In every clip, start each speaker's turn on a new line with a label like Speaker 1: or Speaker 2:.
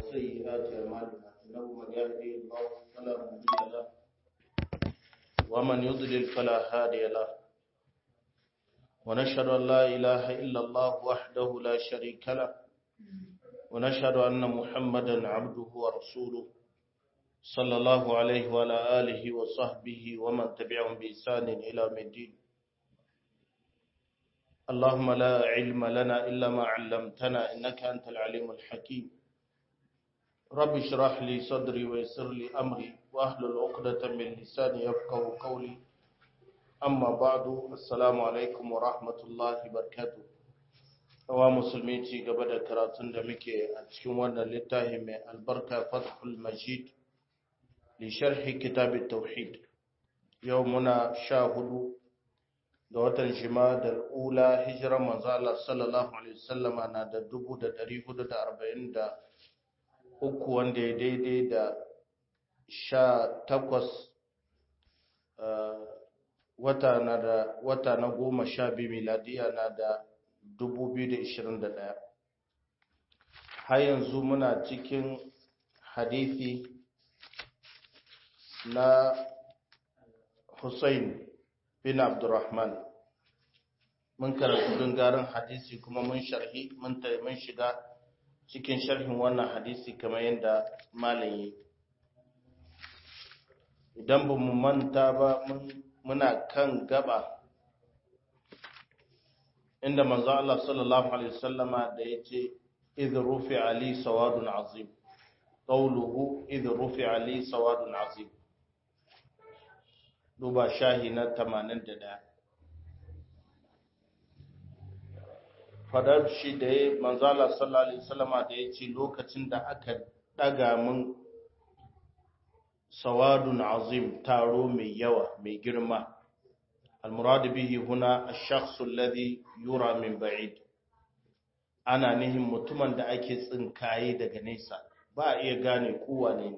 Speaker 1: وسيئات أعمالنا إنه من يهدي الله فلا مضل له ومن يضلل فلا هادي له ونشهد أن لا إله إلا الله وحده لا شريك له ونشهد أن محمدا عبده ورسوله صلى الله عليه وعلى آله وصحبه ومن تبعهم بإحسان إلى يوم الدين اللهم لا علم لنا إلا ما علمتنا إنك أنت العليم الحكيم رب اشرح لي صدري ويسر لي أمري وأحلل عقدة من لساني يفقهوا قولي أما بعد السلام عليكم ورحمة الله وبركاته wa musulmi ci gaba da karatun da muke a cikin wannan littafi mai albarka Fathul Majid li sharhi kitab at-tauhid yau muna 14 ga watan Jumadal ula hijiran manzo Allah sallallahu alaihi wasallama na da 1443 wanda ya daidai da 18 wata na 12 miladiya na da 2021 har yanzu muna cikin hadisi na Hussein bin Abdurrahman mun karanta dungarin hadisi kuma mun shiga cikin sharhin wannan hadisi kamar yadda malam yi idan ba mu manta ba muna kan gaba inda manzo Allah sallallahu alaihi wasallama da yace idh rufi'a li sawadun azim qawluhu idh rufi'a li sawadun azim duba shahi na 81 fadar shi da manzo Allah sallallahu alaihi wasallama da yace lokacin da aka daga mun sawadun azim taro mai yawa mai girma المراد به هنا الشخص الذي يرى من بعيد ana nihin mutumin da ake tsinkaye daga nesa ba a iya gane kowa ne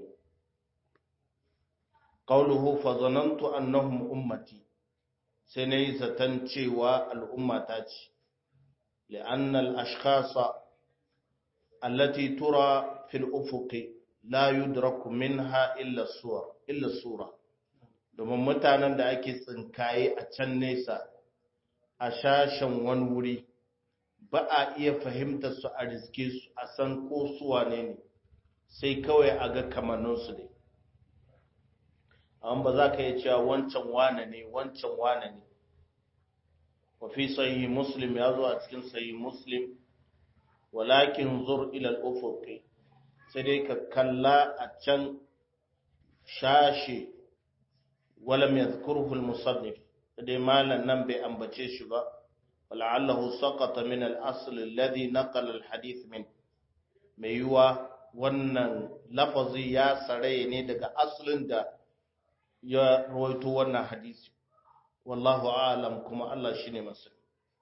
Speaker 1: qawluhu fa zanantu annahum ummati sai nayi zatan cewa al'ummata ce li'anna al-ashkhasa allati tura fil ufuqi la yudraku minha illa sura domin mutanen da ake tsinkaye a can nesa a shashen wani wuri ba a iya fahimtar su a riske su a san ko su wane ne sai kawai a ga kamanninsu ne amma ba za ka yi cewa wancan wane ne wancan wane ne wafi sahihi muslim ya zo a cikin sahihi muslim walakin zur ila al-ufuqi sai dai ka kalla a can shashe ولم يذكره المصنف دي مالا نبي أنبتشي شبا ولعله سقط من الأصل الذي نقل الحديث منه ميوا wannan lafazi ya sare ne daga asalin da ya rawaito wannan hadisi wallahu a'lam kuma Allah shine masani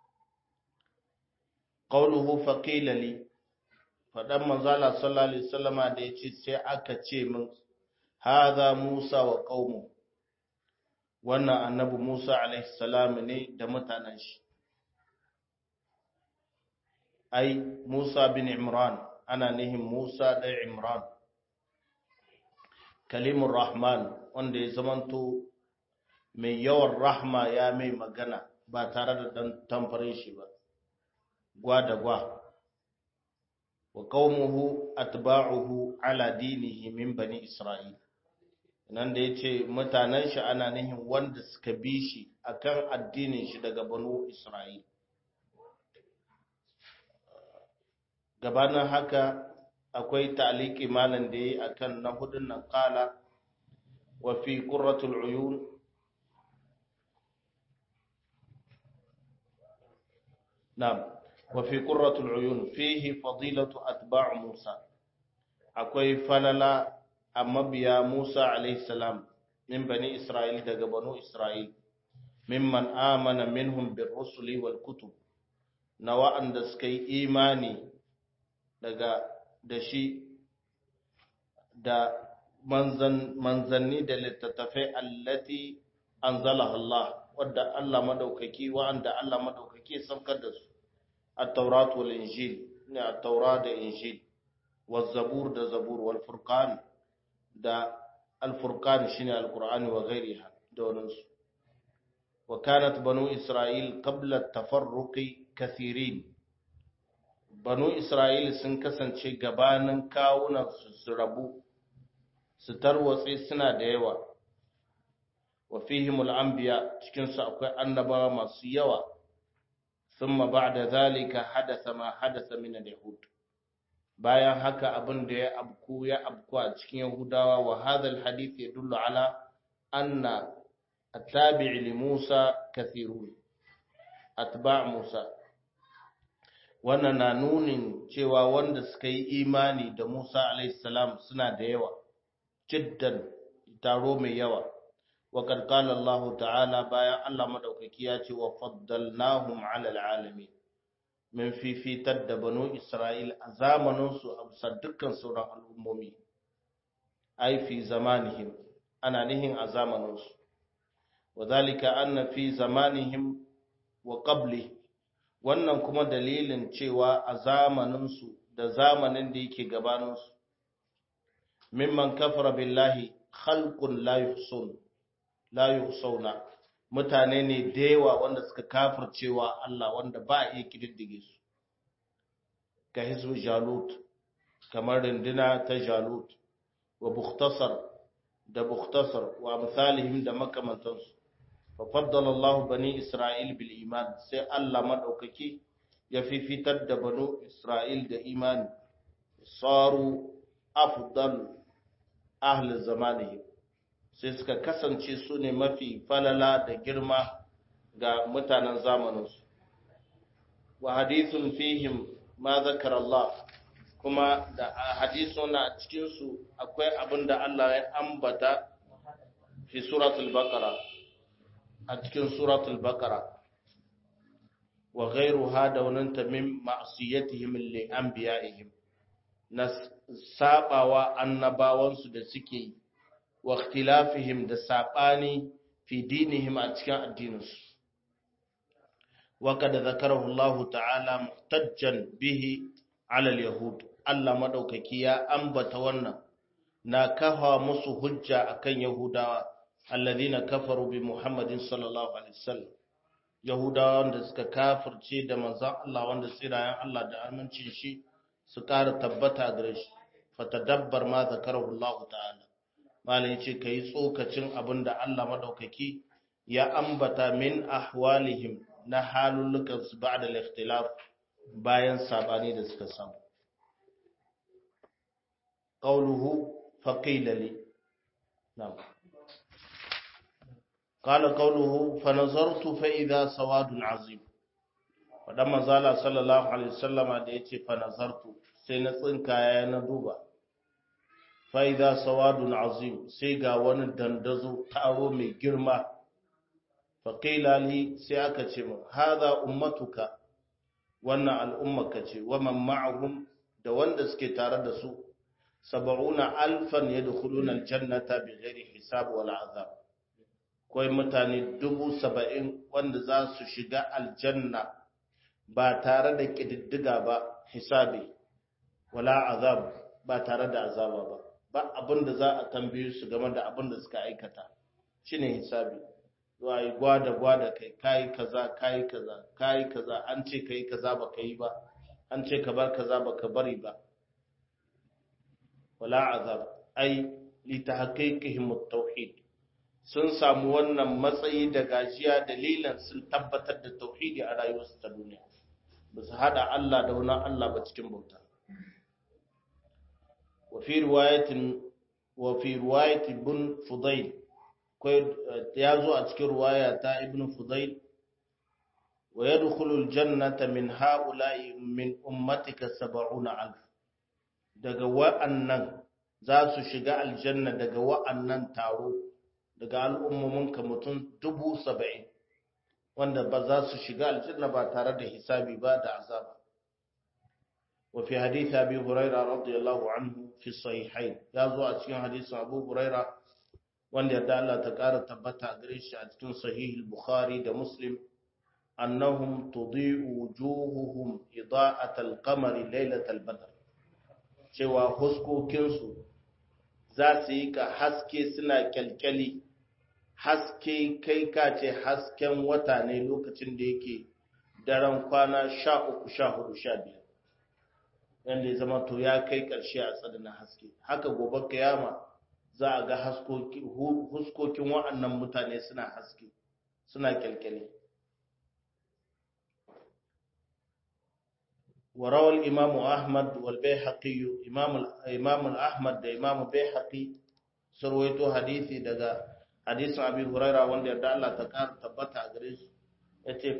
Speaker 1: qawluhu faqila li fadan manzala sallallahu alaihi wasallama da yace sai aka ce min hadha Musa wa qaumuhu wannan annabi Musa alaihi salam ne da mutanen shi ai Musa bin Imran ana nihin Musa da Imran kalimur rahman wanda ya zamanto mai yawan rahma ya mai magana ba tare da dan tamfarin shi ba gwa da gwa wa qaumuhu atba'uhu ala dinihi min bani Isra'il nan da ya ce mutanen shi ana nihin wanda suka bi shi akan addinin shi daga banu Isra'il. Gabanin haka akwai ta'aliki malan da yi akan na hudun nan kala wa fi qurratul uyun wa fi qurratul uyun fihi fadilatu atba' Musa akwai falala amma biya Musa alayhi salam min bani Isra'il daga banu Isra'il mimman amana minhum bir rusuli wal kutub na wa'anda suka yi imani da shi da manzanni da littattafai allati anzalaha Allah wadda Allah madaukaki wa'anda Allah madaukaki saukar da su at-taurat wal injil ne at-taurat da injil والزبور da zabur wal furqan da al furqan shine al qur'ani wa ghairiha da wannan wa kanat banu isra'il qabla at tafarruqi kathirin banu isra'il sun kasance gabanin kawunan su rabu su tarwatse suna da yawa wa fihim al anbiya cikin su akwai annabawa masu yawa thumma ba'da zalika hadatha ma hadatha min al yahud bayan haka abin da ya abku a cikin Yahudawa wa hadal hadith yadullu ala anna at-tabi' li Musa kathirun atba' Musa wannan na nunin cewa wanda suka yi imani da Musa alayhi salam suna da yawa jiddan taro mai yawa wa qad qala Allah ta'ala bayan Allah madaukaki ya ce wa faddalnahum 'ala al-'alamin min fifitar da banu Isra'il a zamaninsu a bisa dukkan sauran al'ummomi, ai fi zamanihim, ana nihin a zamaninsu, wa zalika anna fi zamanihim wa qabli wannan kuma dalilin cewa a zamaninsu da zamanin da yake gabaninsu, mimman kafara billahi khalqun la yuhsuna mutane ne da yawa wanda suka kafircewa Allah wanda ba a iya kididdige su ka hizbu jalut kamar rinduna ta jalut wa bukhtasar wa amsalihim da makamantansu fa faddala Allah bani Isra'il bil iman sai Allah madaukaki ya fifitar da banu Isra'il da imani saru afdal ahli zamanihim sai suka kasance su ne mafi falala da girma ga mutanen zamaninsu wa hadithun fihim ma zakar Allah kuma da hadisun a cikinsu akwai abin da Allah ya ambata fi suratul baqara a cikin suratul baqara wa ghayruha da wannan tamim ma'siyatihim li anbiya'ihim na sabawa annabawansu da suke yi wa ikhtilafihim da sabani fi dinihim a cikin addininsu wa kad zakarahu Allah ta'ala muhtajjan bihi ala al-yahud Allah madaukaki ya ambata wannan na kafa musu hujja akan yahudawa alladhina kafaru bi Muhammadin sallallahu alaihi wasallam yahudawa wanda suka kafirce da manzon Allah wanda tsirayen Allah da amincin shi su ƙara tabbata gare shi fatadabbar ma zakarahu Allah ta'ala malai yace kai tsokacin abinda Allah madaukaki ya ambata min ahwalihim na halulukan su ba'da al-ikhtilaf bayan sabani da suka samu qawluhu faqila li na'am qala qawluhu fa nazartu fa idha sawadun azim wadan manzala sallallahu alaihi wasallama da yace fa nazartu sai na tsinka ya na duba fa idha sawadun azim sai ga wani dandazo taro mai girma faqila li sai aka ce mu hadha ummatuka wannan al'ummaka ce wa man ma'ahum da wanda suke tare da su 70,000 yadkhuluna aljannata bighairi hisab wala azab koi mutane 70,000 wanda za su shiga aljanna ba tare da kididdiga ba hisabi wala azab ba tare da azaba ba abinda za a tambaye su game da abinda suka aikata shine hisabi wai gwada kai kaza an ce kai kaza baka yi ba an ce ka bar kaza baka bari ba wala azab ai li tahqiqihim at-tauhid sun samu wannan matsayi da gajiya dalilan sun tabbatar da tauhidi a rayuwarsu ta duniya ba su hada Allah da wani Allah ba cikin bauta wa fi riwayat ibn Fudayl ya zo a cikin riwaya ta ibn Fudayl wa yadkhulu al-jannata min ha'ula'i min ummatika 70,000 daga wa'annan za su shiga aljanna daga wa'annan taro daga al'ummominka mutum 70,000 wanda ba za su shiga aljanna ba tare da hisabi ba da azaba wa fi hadith abi hurairah radiyallahu anhu fi sahihain ya zo a cikin hadisin abu hurairah wanda yadda Allah ta ƙara tabbata gare shi a cikin sahih al-bukhari da muslim annahum tudi'u wujuhuhum ida'at al-qamari laylat al-badr cewa huskokinsu za su yi ka haske suna kyalkyali, haske kai ka ce hasken wata ne lokacin da yake daren kwana 13, 14, 15, yadda ya zama to ya kai ƙarshe a tsananin haske. Haka gobe kiyama za a ga huskokin wa'annan mutane suna haske, suna kyalkyali. وروى الإمام أحمد والبيهقي إمام أحمد ده إمام البيهقي سرويته حديثي دغا حديث أبي هريرة وند يرضى الله تكار تبتا غريس يتي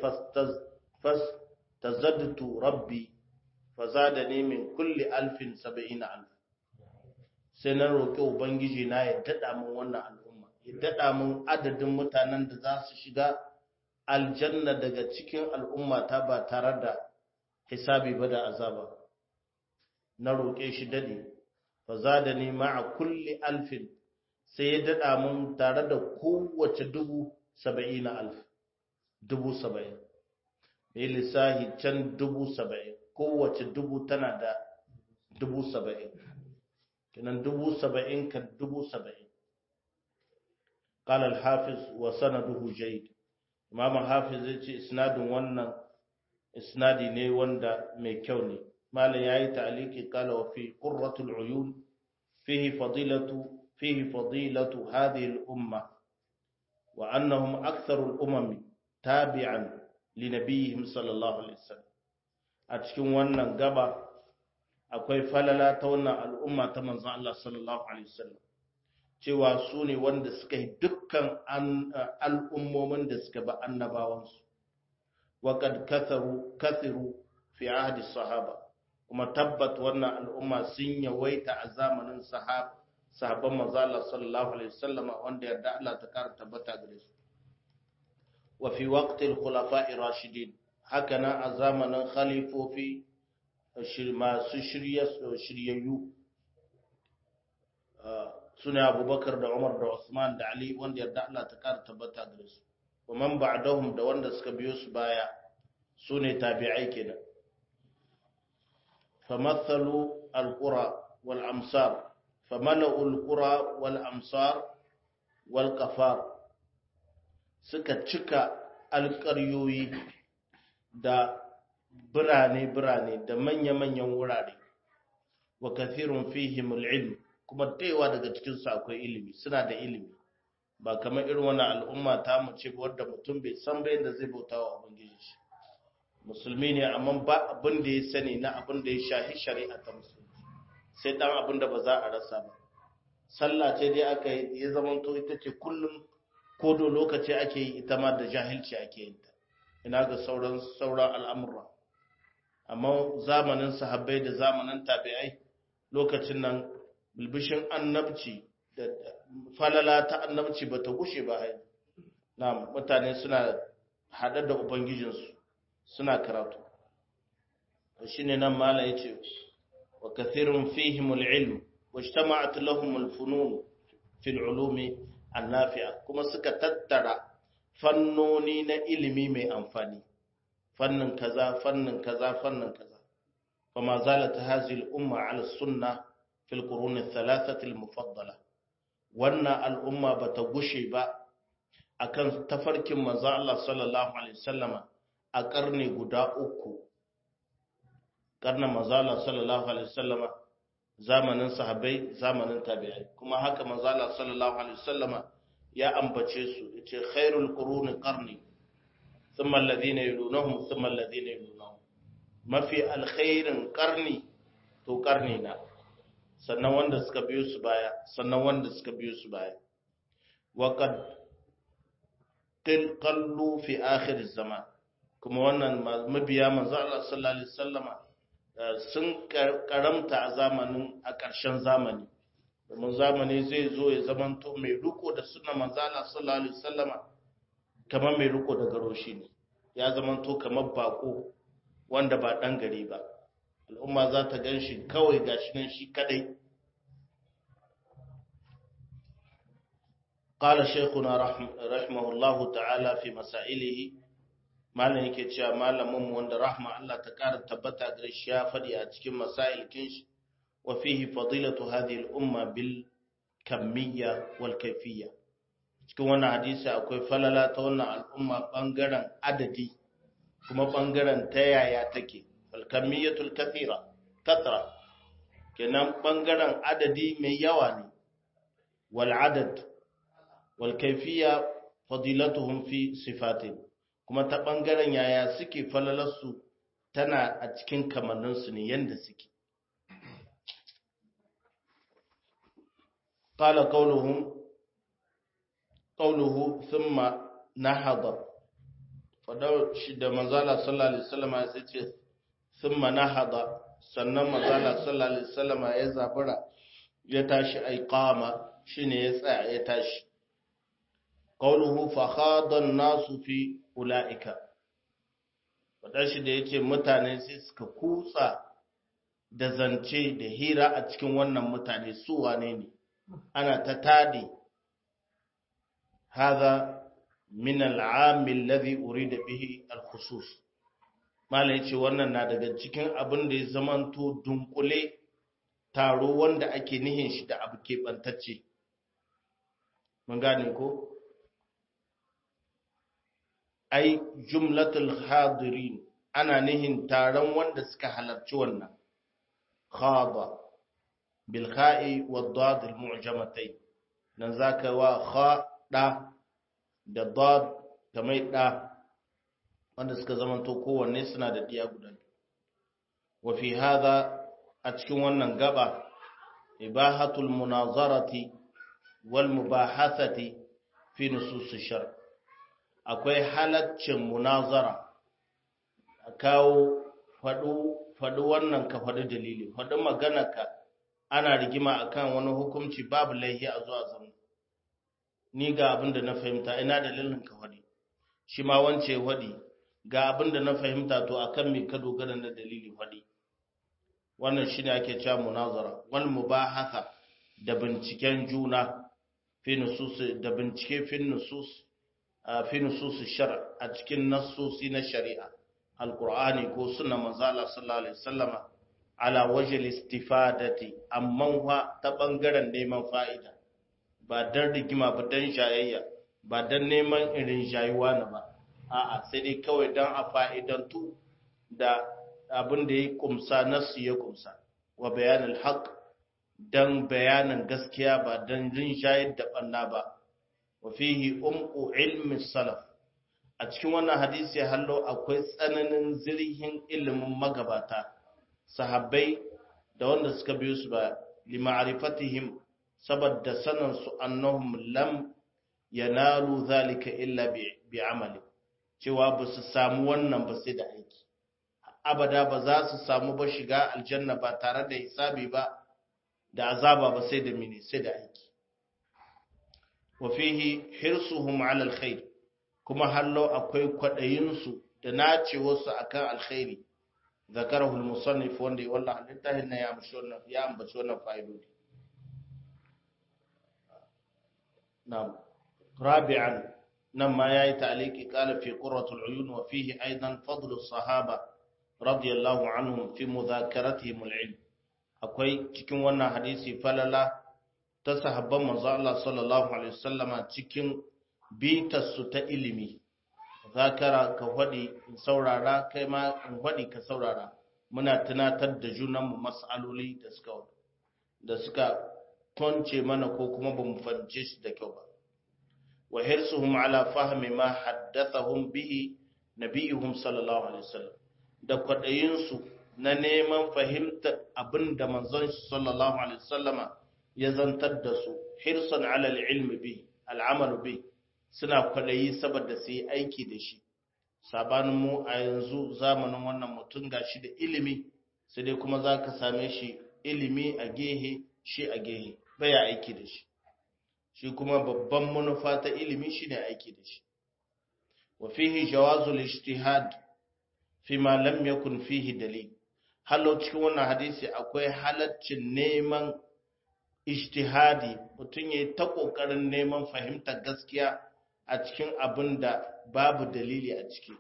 Speaker 1: فاستزدت ربي فزادني من كل 1070,000 sai na roƙi ubangiji na ya dada min wannan al'umma, ya dada min adadin mutanen da za su shiga aljanna daga cikin al'umma ta ba tare da hisabi ba da azaba. Na roƙe shi dade, fa zadani ma'a kulli 1000, sai ya dada mun tare da kowace 70,000, 70,000. Mai lissahi can 70,000, kowace 1000 tana da 70,000. Kinan 70,000 kan 70,000. قال الحافظ وسنده جيد. Imam Hafiz ya ce isnadin wannan isnadi ne wanda mai kyau ne. Malam yayi ta'liqi qala wa fi qurratul uyun fihi fadilatu hadhihi al-umma wa annahum aktharu al-umam tabi'an li nabiyihim sallallahu alaihi wasallam. A cikin wannan gaba akwai falala ta wannan al'umma ta manzon Allah sallallahu alaihi wasallam, cewa su ne wanda suka yi dukkan al'ummomin da suka ba annabawansu. وقد كثروا في عهد الصحابة kuma tabbat wannan al'umma sun yawaita a zamanin sahabban manzo Allah sallallahu alaihi wasallam wanda yarda Allah ta kara tabbata gare su. Wa fi waqti al-khulafa'i rashidin, haka nan a zamanin khalifofi masu shiryayyu sune Abubakar da Umar da Usman da Ali wanda yarda Allah ta kara tabbata gare su. Wa man ba'dahum da wanda suka biyo su baya sune tabi'ai kenan. Famathalu alqura wal amsar famalu alqura wal amsar wal qafar, suka cika alƙaryoyi da birane da manya-manyan wurare. Wa kathirun fihim al-ilm, kuma daiwa daga cikin su akwai ilimi, suna da ilimi. Ba kamar irin wannan al'umma ta mu ce wadda mutum bai san ba yadda zai bauta wa ubangiji shi. Musulmi ne amma ba abin da ya sani na abin da ya shahi shari'a ta musulmi, sai dan abin da ba za a rasa ba. Sallah ce dai aka yi ya zama to ita ce kullum ko do lokaci ake yi, ita ma da jahilci ake yin ta, ina ga sauran al'amura. Amma zamanin sahabbai da zamanin tabi'ai, lokacin nan bilbishin annabci da falala ta annabci ba ta gushe ba. Na mutane suna haɗar da ubangijinsu suna karatu. Shi ne nan mala ya ce wa kathirun fihimul ilm wa ijtama'at lahumul funun fil ulumi annafi'a, kuma suka tattara fannoni na ilimi mai amfani, fannin kaza fannin kaza fannin kaza. Fama zalat hadhihi al-umma 'ala as-sunnah fil qurun ath-thalathah al-mufaddala. Wannan al'umma bata gushe ba akan tafarkin manzo Allah sallallahu alaihi wasallama a karni guda uku. Karnin manzo Allah sallallahu alaihi wasallama, zamanin sahabbai, zamanin tabi'ai. Kuma haka manzo Allah sallallahu alaihi wasallama ya ambace su, yace khairul quruni qarni thumma alladhina yalunhum thumma alladhina yalunhum. Mafi alkhairin qarni to qarni na, sannan wanda suka biyo su baya, sannan wanda suka biyo su baya. Wa qad qallu fi akhir zaman, kuma wannan mabiya manzo Allah sallallahu alaihi wasallama sun karamta a zamanin, a ƙarshen zamani. Domin zamani zai zo ya zamanto mai riko da sunna manzo Allah sallallahu alaihi wasallama kamar mai riko da garoshi ne, ya zamanto kamar bako wanda ba dan gari ba. Al'umma za ta ganshi kawai gashi nan shi kadai. قال شيخنا رحمه الله تعالى في مسائله، malam yake cewa malamin mu wanda rahma Allah ta ƙara tabbata gare shi ya faɗi a cikin masail kinshi, wa fihi fadilatu hadhihi al-umma bil kamiyya wal kayfiyya. Cikin wannan hadisi akwai falala ta wannan al'umma bangaren adadi kuma bangaren ta yaya take. Al kamiyyatul kathra kenan bangaren adadi mai yawa ne, wal adad wal kayfiyya fadilatuhum fi sifatin, kuma ta bangaren yaya suke falalarsu tana a cikin kamanninsu ne yanda suke. qala qawluhu thumma nahada, fadar shi da manzala sallallahu alaihi wasallam ya ce thumma nahada, sannan manzala sallallahu alaihi wasallam ya zabura ya tashi, ai qama shine ya tsaya ya tashi. qawluhu fa khada an-nasu fi ulaika, fadar shi da yace mutane sai suka kutsa da zance da hira a cikin wannan mutane su wane ne, ana ta tadi. hadha min al-'am alladhi urida bihi al-khusus, mala yace wannan na daga cikin abin da ya zamanto dunkule taro wanda ake nihin shi da abu keɓantacce. Mun gane ko? Ai, jumlatul hadirin ana nihin taron wanda suka halarci wannan. Khada bil kha'i wad dad al mu'jamatayn, nan zaka wa kha da da dad da mai da wanda suka zamanto kowanne suna da diya guda. Wa fi hadha, a cikin wannan gaba, ibahatul munazarati wal mubahathati fi nusus shar, akwai halaccin munazara, a kawo faɗu wannan ka faɗi dalili, faɗi maganarka, ana rigima akan wani hukunci babu laihi a zuwa zama, ni ga abin da na fahimta, ina dalilin ka faɗi, shi ma wance faɗi ga abin da na fahimta, to akan me ka dogara na dalili faɗi. Wannan shine ake cewa munazara. Wal mubahatha, da binciken juna fi nusus, da bincike fi nusus shar, a cikin nassosi na shari'a, alqur'ani ko sunna manzo Allah sallallahu alaihi wasallama, ala wajhi istifadati, amma wa ta bangaren neman fa'ida, ba dan rigima ba, dan shayayya, ba dan neman irin shayuwa na ba, a'a sai dai kawai dan a fa'idantu da abin da ya kumsa, nasu ya kumsa, wa bayanin haq, dan bayanin gaskiya ba dan rinshayar da banna ba. Wa fihi umqu ilmi salaf, a cikin wannan hadisi hallo akwai tsananin zirhin ilimin magabata, sahabbai da wanda suka biyo su ba, li ma'rifatihim, saboda sanan su annahum lam yanalu zalika illa bi amali, cewa ba su samu wannan ba sai da aiki, abada ba za su samu ba shiga aljanna ba tare da hisabi ba da azaba ba sai da mini, sai da aiki. wa fihi hirsuhum ala alkhair, kuma hallo akwai kwadayinsu da nacewarsu akan alkhairi. zakarahu almusannif, wanda wallahi littafin nan ya ambaci wannan fa'idodi. na'am. rabi'an, nan ma yayi ta'liqi, qala fi qurratul uyun, wa fihi aidan fadlu as-sahaba radiyallahu anhum fi mudhakaratihim al-ilm, akwai cikin wannan hadisi falala ta sahabban manzo Allah sallallahu alaihi wasallama cikin bitarsu ta ilimi. Zakara ka faɗi in saurara, kai ma in faɗi ka saurara, muna tunatar da junanmu mas'aloli da suka tonce mana ko kuma bamu fahimce shi da kyau ba. wa hirsuhum ala fahmi ma haddathahum bihi nabiyuhum sallallahu alaihi wasallam, da kwaɗayinsu na neman fahimtar abin da manzon sallallahu alaihi wasallama ya zantar da su, hirsan alal ilmi bi al'amalu bi, suna kwaɗayi saboda su yi aiki da shi. Sabanin mu a yanzu zamanin wannan mutum ga shi da ilimi, sai dai kuma za ka same shi ilimi a gehe, shi a gehe baya aiki da shi, shi kuma babban manufa ta ilimi shi ne aiki da shi. wa fihi jawazul ijtihad fi ma lam yakun fihi dalil, hallo cikin wannan hadisi akwai halaccin neman ijtihadi, mutum yayi ta kokarin neman fahimtar gaskiya a cikin abin da babu dalili a ciki.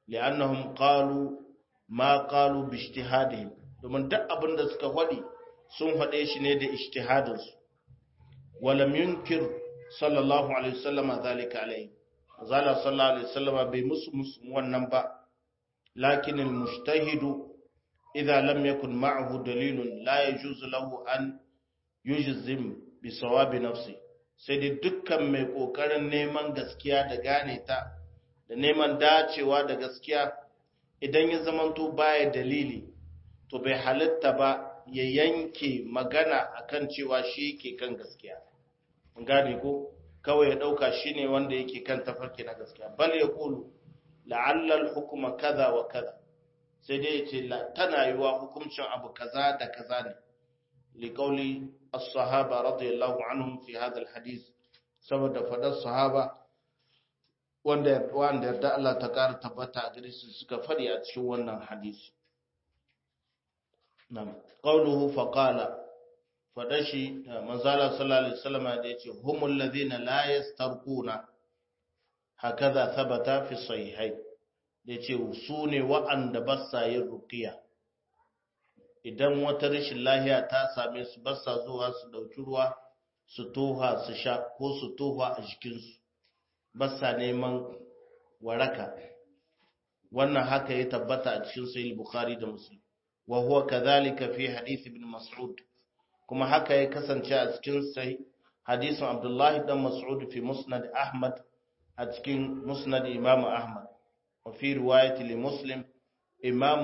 Speaker 1: li'annahum qalu ma qalu bi ijtihadihim, domin duk abin da suka faɗi sun faɗe shi ne da ijtihadinsu walam yunkir sallallahu alaihi wasallam zalika alaihi zalla sallallahu alaihi wasallam bai musu wannan ba lakin al-mujtahidu idza lam yakun ma'ahu dalilun la yajuzu lahu an yujzim bi sawabi nafsi sai dai dukkan mai kokarin neman gaskiya da gane ta da neman dacewa da gaskiya idan ya zamanto baya dalili to bai halitta ba ya yanke magana akan cewa shi yake kan gaskiya gane ko kawai ya dauka shine wanda yake kan tafarki na gaskiya bal ya kulu la'alla al-hukma kaza wa kaza sai dai yace tana yiwa hukuncin abu kaza da kaza ne liqauli as-sahaba radiyallahu anhum fi hadha al-hadith saboda fadar sahaba wanda yarda Allah ta kara tabbata a gare su suka fadi a cikin wannan hadisi nam qawluhu faqala fadashi manzala sallallahu alaihi wasallam da yace humul ladina la yastarquna hakaza thabata fi sahihai da yace su ne wa'anda ba sa yin ruqiya idan wata rashin lahiya ta same su ba sa zuwa su dauki ruwa su toha su sha ko su toha a jikinsu ba sa neman waraka wannan haka ya tabbata a cikin sahih bukhari da muslim wa huwa kadhalika fi hadith ibn mas'ud kuma haka ya kasance a cikin sahih hadisin abdullahi dan mas'ud fi musnad ahmad a cikin musnad imam ahmad wa fi riwayati li muslim imam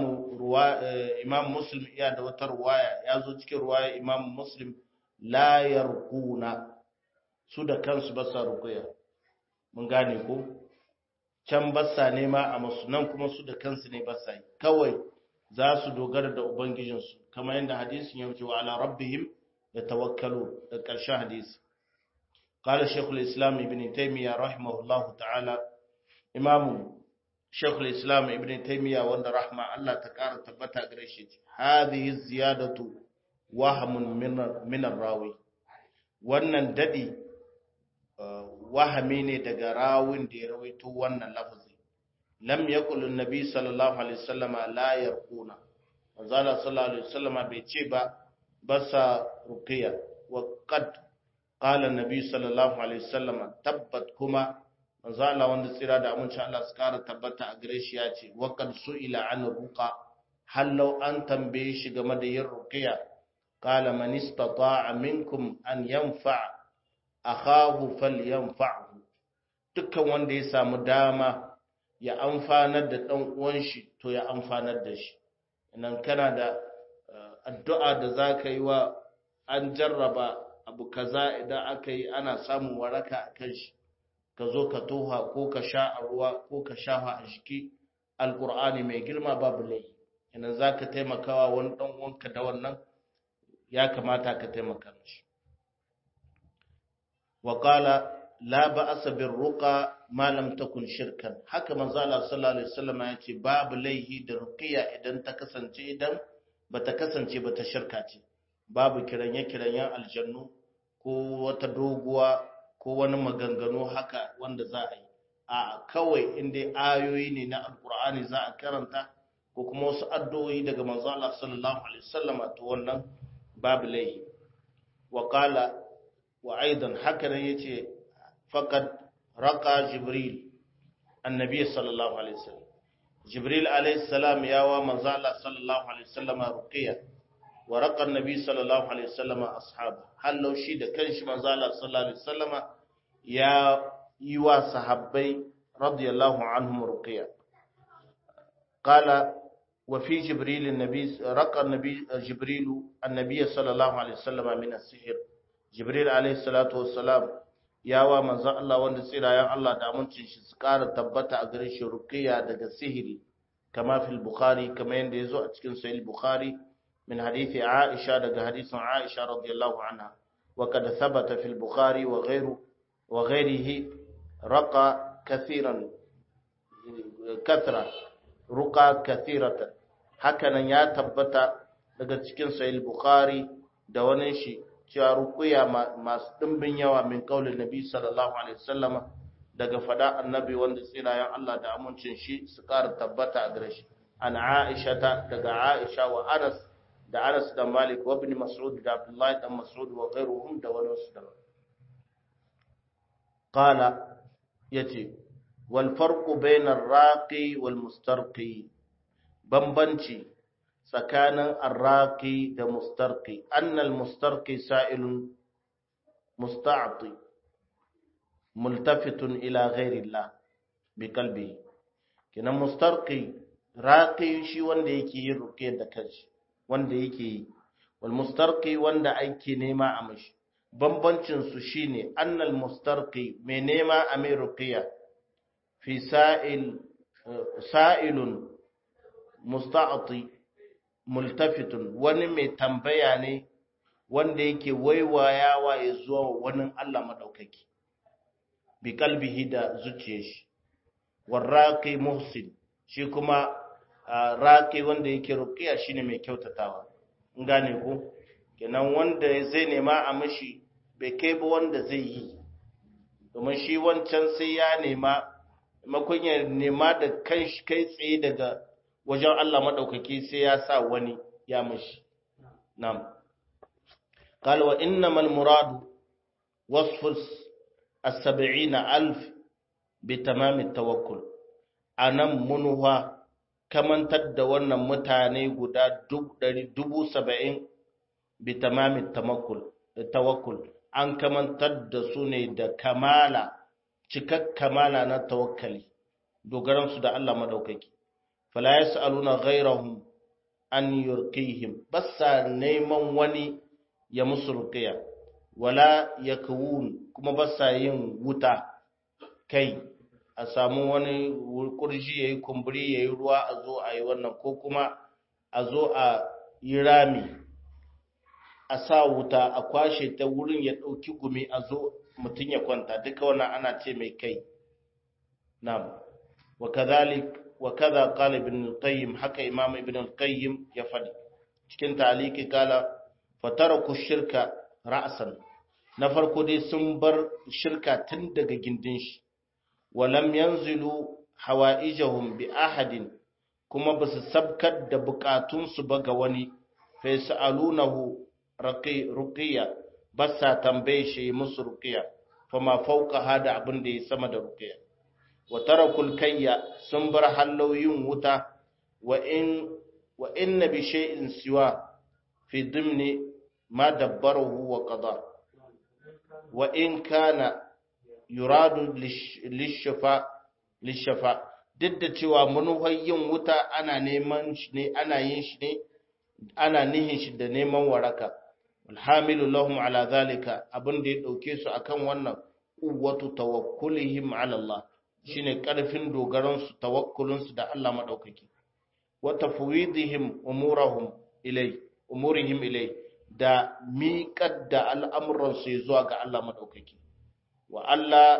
Speaker 1: muslim ya da wata riwaya ya zo cikin riwaya imam muslim la yarquna su da kansu ba sa ruqya mun gane ko can ba sa nema a musu nan kuma su da kansu ne ba sa yi kawai za su dogara da ubangijinsu kamar yadda hadisin ya wuce wa ala rabbihim yatawakkalu da ƙarshen hadisi qala shaykhul islam ibn taymiyyah rahimahullahu ta'ala imam shaykhul islam ibn taymiyyah wanda rahma Allah ta ƙara tabbata gare shi hadhihi ziyadatu wahmun min ar-rawi wannan dadi wahami ne daga rawin da ya rawaito wannan lafazi lam yaqul an-nabi sallallahu alaihi wasallam la yarquna manzala sallallahu alaihi wasallam bai ce ba sa ruqiya wa qad qala an-nabi sallallahu alaihi wasallam tabbat kuma manzala wanda tsira da aminci Allah su kara tabbata a gare shi ya ce wa qad su'ila an ruqa hallau an tambaye shi game da yin ruqiya qala man istata'a minkum an yanfa akhahu falyanfa'hu dukkan wanda ya samu dama ya amfanar da dan uwan shi to ya amfanar da shi idan kana da addu'a da zaka yi wa an jarraba abu kaza idan aka yi ana samun waraka akan shi ka zo ka toha ko ka sha a ruwa ko ka shafa a jiki alqur'ani mai girma babu laifi idan zaka taimakawa wani dan uwanka da wannan ya kamata ka taimaka mishi وقال لا بأس بالرقى ما لم تكن شركا haka manzo Allah sallallahu alaihi wasallam ya ce babu laihi da ruqiya idan ta kasance idan bata kasance bata shirka ce babu kiranyen aljannu ko wata doguwa ko wani maganganu haka wanda za a yi a kawai inda ayoyi ne na alqur'ani za a karanta ko kuma wasu addu'o'i daga manzo Allah sallallahu alaihi wasallam to wannan babu laihi wa qala wa aidan haka ne yace faqad raqa jibril annabi sallallahu alaihi wasallam jibril alaihi salam yawa manzo Allah sallallahu alaihi wasallam ruqiya wa raqa annabi sallallahu alaihi wasallam ashab hallau shi da kanshi manzo Allah sallallahu alaihi wasallam ya yi wa sahabbai radiyallahu anhum ruqiya qala wa fi jibril annabi raqa annabi jibril annabi sallallahu alaihi wasallam min as-sihr jibril alaihi salatu wassalam yawa manzo Allah wanda tsirayen Allah da amincin shi su ƙara tabbata a gare shi ruqiya daga sihiri kama fil bukhari kama yanda yazo a cikin sahih bukhari min hadisi aisha daga hadisin aisha radiyallahu anha wa kad thabata fil bukhari wa ghayrihi raqa kathiran ruqa kathiratan hakanan ya tabbata daga cikin sahih bukhari da wani shi cewa ruqya masu dimbin yawa min kaulin nabi sallallahu alaihi wasallam daga fada annabi wanda tsirayen Allah da amincin shi su ƙara tabbata a gare shi an Aisha daga Aisha wa Anas da Anas da Malik wa ibn Mas'ud da Abdullah dan Mas'ud wa ghayruhum da wani su da qala yace wal farqu bayna ar-raqi wal mustarqi bambanci tsakanin ar-raqi da mustarqi anna al-mustarqi sa'ilun musta'ti multafitun ila ghayri Allah bi qalbihi kenan mustarqi raqi shi wanda yake yin ruqyar da kanshi wanda yake yi wal mustarqi wanda ake nema a mishi bambancin su shine annal mustarqi mai nema a mai ruqya fi sa'ilun musta'ti multafitun wani mai tambaya ne wanda yake waiwayawa ya zuwa wani Allah madaukaki bi kalbihi da zuciyar shi warraqi muhsin shi kuma raqi wanda yake ruqiya shine mai kyautatawa in gane ko kenan wanda zai nema a mishi bai kai ba wanda zai yi domin shi wancan sai ya nema makon ya nema da kanshi kai tsaye daga wajen Allah madaukaki sai ya sa wani ya mishi na'am قال وإنما المراد وصف السبعين ألف بتمام التوكل أنا منها كمن تدونا متاني قدا دبو سبعين بتمام التوكل أن كمن تدسوني دا كمالا cikak kamala na tawakkali dogaran su da Allah madaukaki fala yasaluna ghayrahum an yurqihim bassa neman wani ya musu ruqiya wala yakun kuma bassa yin wuta kai a samu wani kurji yayi kumburi yayi ruwa a zo a yi wannan ko kuma a zo a yi rami a sa wuta a kwashe ta wurin ya dauki gumi a zo mutun ya kwanta duka wannan ana ce mai kai na'am wa kaza qala ibn al-qayyim haka imam ibn al-qayyim ya fadi cikin taliki kala fataraku shirka ra'san na farko dai sun bar shirka tun daga gindin shi walam yanzilu hawaijahum bi ahadin kuma basu sabkar da bukatunsu ba ga wani fa yasalunahu ruqiya basa tambaye shi musu ruqiya fama fauka hada abin da ya sama da ruqiya wa tarakul kayya sun bar halloyin wuta wa inna bi shay'in siwa fi dimni ma dabbarahu wa qada wa in kana yuradu lishafa duk da cewa manuhayyin wuta ana neman shi ne ana yin shi ne ana nihin shi da neman waraka alhamilu lahum ala zalika abin da ya dauke su akan wannan quwwatu tawakkulihim ala Allah shine karfin dogaran su tawakkulun su da Allah madaukaki wa tafwidihim umurihim ilai da miƙar da al'amuran su zuwa ga Allah madaukaki wa Allah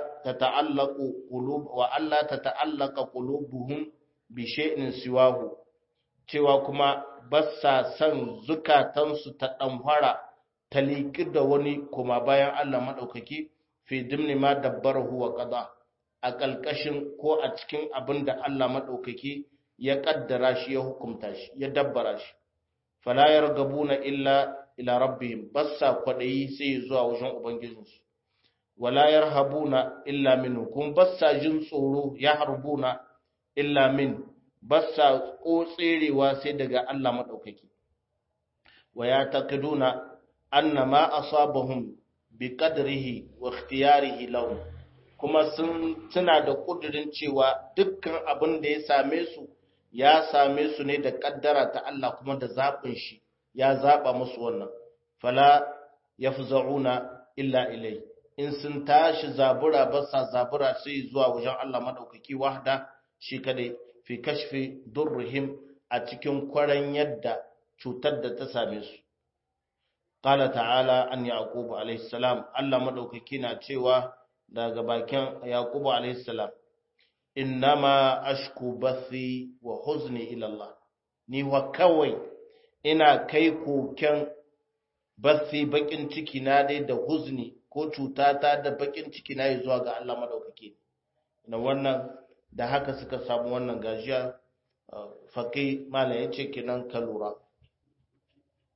Speaker 1: tata'allaqa qulubuhum bi shay'in siwahu cewa kuma bassa san zukatansu ta danfara ta liƙi da wani kuma bayan Allah maɗaukaki fi dimni ma dabbarahu wa qada a ƙalƙashin ko a cikin abin da Allah maɗaukaki ya ƙaddara shi ya hukumta shi ya dabbara shi fala yargabuna ila rabbihim bassa kwadayi sai zuwa wajen ubangijinsu wala yarhabuna illa minhu kun bassa jin tsoro ya harbuna illa min bassa ko tserewa sai daga Allah maɗaukaki wa ya taqiduna anna ma asabahum bi qadrihi wa ikhtiyarihi lahum kuma suna da kudirin cewa dukkan abin da ya same su ne da kaddara ta Allah kuma da zabin shi ya zaba musu wannan fala yafza'una illa ilai in sun tashi zabura ba sa zabura sai zuwa wajen Allah madaukaki wahda shi kadai fi kashfi durrihim a cikin kwaran yadda cutar da ta same su qala ta'ala an yaqub alayhi salam Allah madaukaki na cewa daga bakin yaqub alayhi salam innama ashku bathi wa huzni ila Allah ni wa kawai ina kai koken bathi bakin ciki na dai da huzni ko cutata da bakin ciki na zuwa ga Allah madaukaki na wannan da haka suka samu wannan gajiya faƙi malam yace kinan ka lura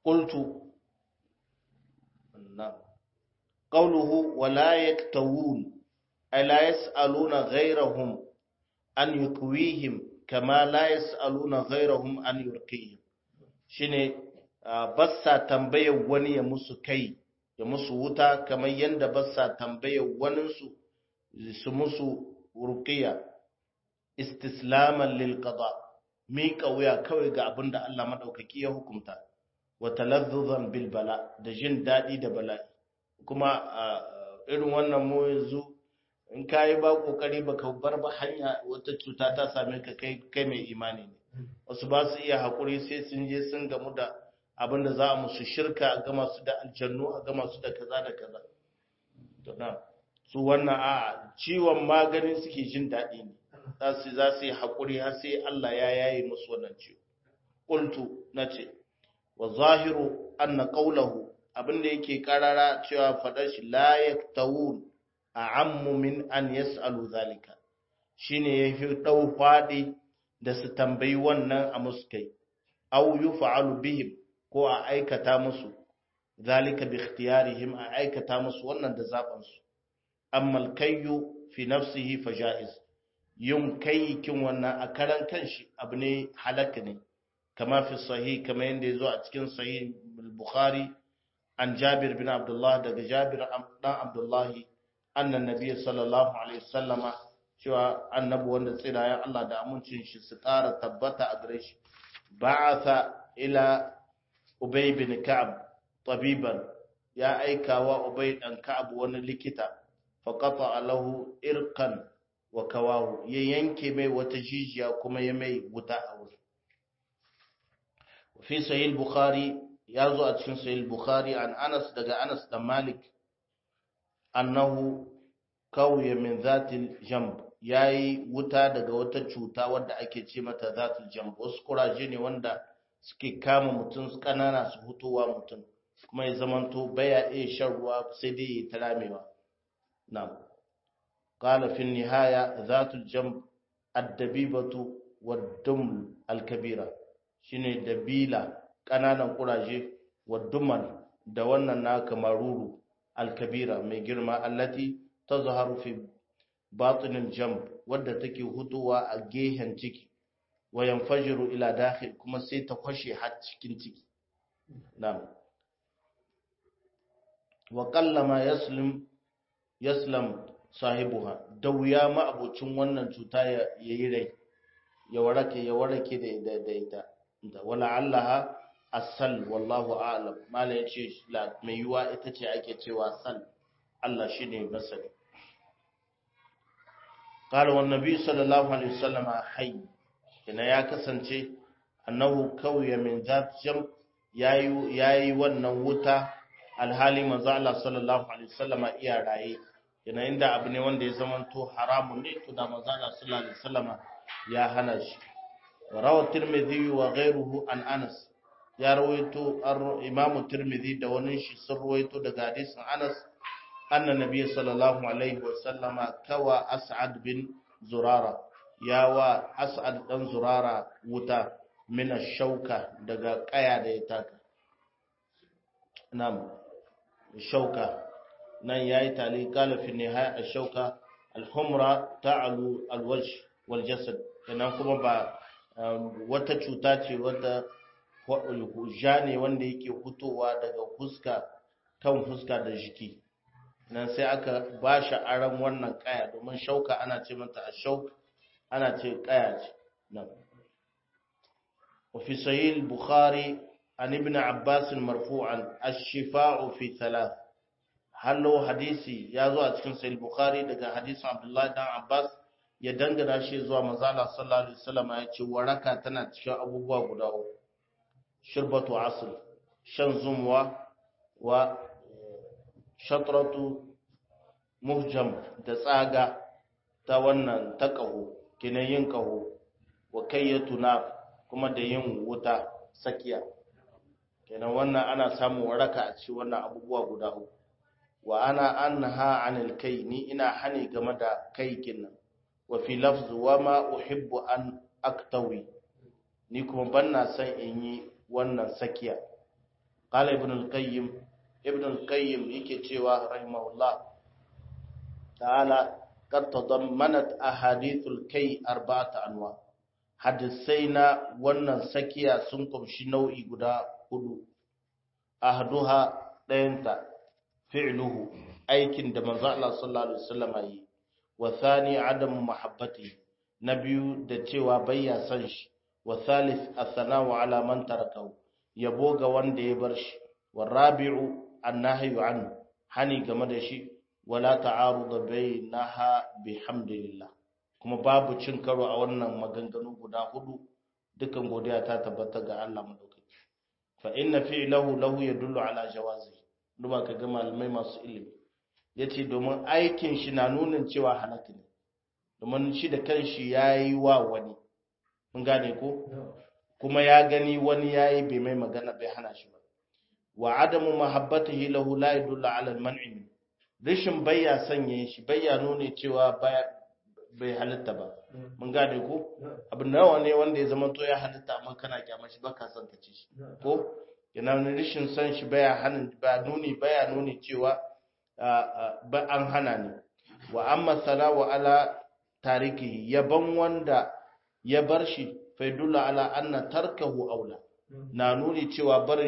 Speaker 1: qultu na qawluhu wala yaktawun ay la yas'aluna ghayrahum an yukwihim kama la yas'aluna ghayrahum an yurqihim shine bassa tambayar wani ya musu kai ya musu wuta kamar yanda bassa tambayar wanin su musu ruqiya istislaman lil qada miƙa wuya kawai ga abinda Allah madaukaki ya hukunta wa talazzuzan bil bala da jin dadi da bala'i kuma irin wannan mu yanzu in kayi ba kokari baka bar ba hanya wata cuta ta same ka kai mai imani ne wasu ba su iya hakuri sai sun je sun gamu da abinda za a musu shirka a gama su da aljannu a gama su da kaza da kaza to na su wannan ciwon magani suke jin dadi ne za su yi hakuri har sai Allah ya yaye musu wannan ciwo qultu nace wa zahiru anna qawluhu abinda yake karara cewa fadar shi la yaktawun a'ammu min an yas'alu zalika shine yafi dau fadi da su tambayi wannan a muskai aw yuf'alu bihim ko a aikata musu zalika bi ikhtiyarihim a aikata musu wannan da zaban su amma al-kayyu fi nafsihi fajaiz yun kayyikin wannan a karan kanshi abu ne halaka ne kama fi sahih kama yanda yazo a cikin sahih al-bukhari an jabir bin abdullah daga jabir dan abdullahi annan nabi sallallahu alaihi wasallama cewa annabi wanda tsirayen Allah da amincin shi su ƙara tabbata a gare shi ba'atha ila ubay bin ka'ab tabiban ya aika wa ubay dan ka'ab wani likita fa qata lahu irqan wa kawahu ya yanke mai wata jijiya kuma ya mai wuta a wurin fi sahih bukhari ya zo a cikin sahih bukhari an anas daga anas da malik annahu kawya min zatil jamb yayi wuta daga wata cuta wadda ake ce mata zatil jamb wasu kuraje ne wanda suke kama mutum kanana su hutowa mutum kuma ya zamanto baya iya shan ruwa sai dai ya taramewa na'am qala fi nihaya zatul jamb ad-dabibatu wad-dum al-kabira shine dabila kananan kuraje wad-duman da wannan na kamaruru al-kabira mai girma allati tazharu fi batinil jamb wadda take hutuwa a gehen ciki wa yanfajiru ila dakhil kuma sai ta kwashe har cikin ciki na'am wa qallama yaslam sahibuha da wuya ma abocin wannan cuta yayi rai ya warake da ita wala allaha asal wallahu a'lam mala yace mai yuwa ita ce ake cewa sal Allah shine masani qala wan nabi sallallahu alaihi wasallam hayy kina ya kasance annahu kawiya min zat jam yayi wannan wuta alhali manzo Allah sallallahu alaihi wasallam iya raye kina inda abu ne wanda ya zamanto haramun ne to da manzo Allah sallallahu alaihi wasallam ya hana shi rawa tirmidhi wa ghayruhu an anas ya rawaito imamu tirmidhi da wani shi sun rawaito daga hadisin anas anna nabiy sallallahu alaihi wasallama kawa as'ad bin zurara yawa as'ad dan zurara wuta min ash-shauka daga kaya da ya taka nam shauka nan yayi tali qala fi nihaya ash-shauka al-humra ta'alu al-wajh wal jasad kana kuma ba wata cuta ce wadda ja ne wanda yake fitowa daga fuska kan fuska da jiki nan sai aka ba shi aran wannan kaya domin shauka ana ce mata a shauk ana ce kaya ce nan وفي صحيح البخاري عن ابن عباس مرفوعا الشفاء في ثلاث hallo hadisi ya zo a cikin sahih bukhari daga hadisin abdullahi dan abbas ya dangana shi zuwa manzo Allah sallallahu alaihi wasallam ya ce waraka tana cikin abubuwa guda uku shirbatu asl shan zumwa wa shatratu muhjam da tsaga ta wannan ta kaho kinan yin kaho wa kayyatu na kuma da yin wuta sakiya kenan wannan ana samun waraka a cikin wannan abubuwa guda uku wa ana anha anil kai ni ina hani game da kai kinnan wa fi lafz wa ma uhibbu an aktawi ni kuma banna san in yi wannan sakiya qala ibn al-qayyim yake cewa rahimahullah ta'ala qad tadammanat ahadithul kai arba'ata anwa hadisai na wannan sakiya sun kumshi nau'i guda hudu ahduha dayanta fi'luhu aikin da manzo Allah sallallahu alaihi wasallam yi wa thani adamu mahabbati na biyu da cewa bayya san shi wa thalith athana'u ala man tarakahu yabo ga wanda ya bar shi wa rabi'u annahyu an hani game da shi wala ta'arudu bainaha bihamdillah kuma babu cin karo a wannan maganganu guda hudu dukan godiya ta tabbata ga Allah madaukaki fa inna fi'lahu lahu yadullu ala jawazi duba kaga malamai masu ilimi yace domin aikin shi na nunin cewa halaka ne domin shi da kanshi yayi wa wani mun gane ko kuma ya gani wani yayi bai mai magana bai hana shi ba wa adamu mahabbatihi lahu la yadullu ala al-man'i rishin bayya sanye shi bayya nune cewa bai halitta ba mun gane ko abin nawa ne wanda ya zama to ya halitta amma kana kyamar shi baka son ka ci shi ko yana rishin san shi baya nuni cewa ba an hana ne wa amma salawa ala tariki yaban wanda ya bar shi faidula ala anna tarkahu aula na nuni cewa barin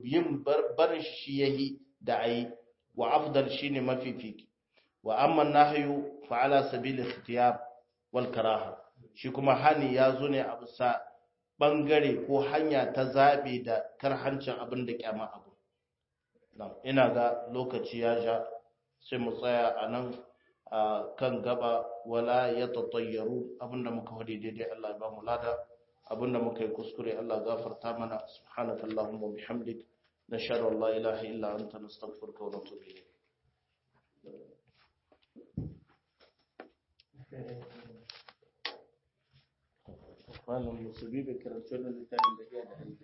Speaker 1: shi yahi da ayi wa afdal shine mafifiki wa amma nahyu fa ala sabil ikhtiyar wal karaha shi kuma hani yazo ne a bisa bangare ko hanya ta zabe da karhancin abin da kyama abu ina ga lokaci ya ja sai mu tsaya anan kan gaba wala yatatayyaru abinda muka hadi daidai Allah ya ba mu lada abinda muka yi kuskure Allah gafarta mana subhanakallahumma wa bihamdik nashhadu an la ilaha illa anta nastaghfiruka wa natubu ilayk wannan musubi bai karanto da littafin da ya da